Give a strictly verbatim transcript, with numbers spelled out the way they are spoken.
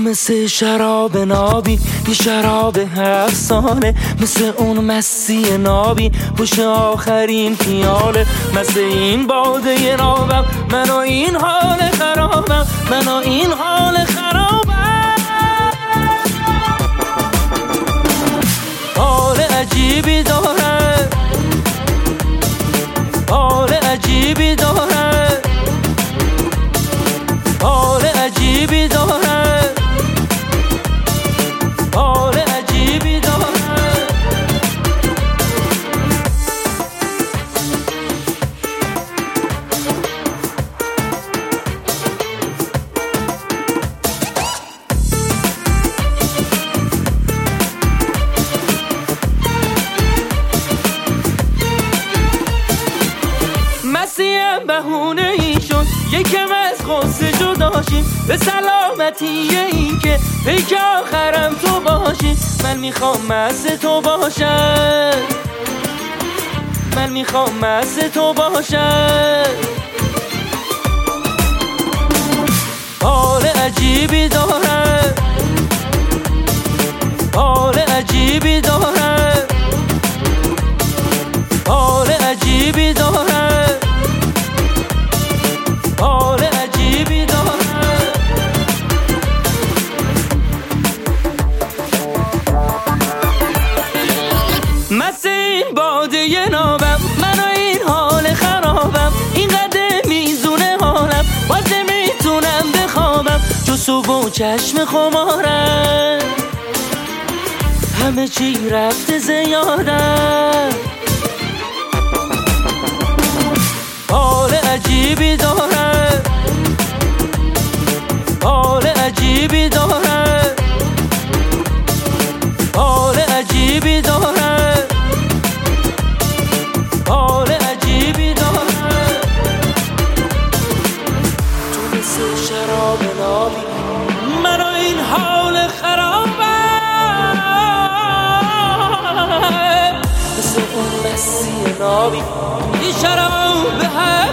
مثل شراب نابی، یه شراب افسانه، مثل اون مستی نابی پشت آخرین پیاله. مثل این باده نابم، من و این حال خرابم، من و این حال خرابم. حال عجیبی داره، حال عجیبی داره، حال عجیبی داره، حال عجیبی داره. مسیحم بهونه ای شد یکم از غصه جداشیم، به سلامتی این که پیک آخرم تو باشی. من میخوام مست تو باشم، من میخوام مست تو باشم. حال عجیبی داره، حال عجیبی داره، حال عجیبی داره، حال عجیبی داره. مثل این باده نابم، من و این حال خرابم، این قدر میزونه حالم، باز نمیتونم بخوابم. جو صبح و چشم خمارم، همه چی رفته زیادم. حال عجیبی داره، حال عجیبی داره، حال عجیبی داره، حال عجیبی داره. تو مثل شراب نابی، من و این حال خرابم، مثل اون مستی نابی، این شراب به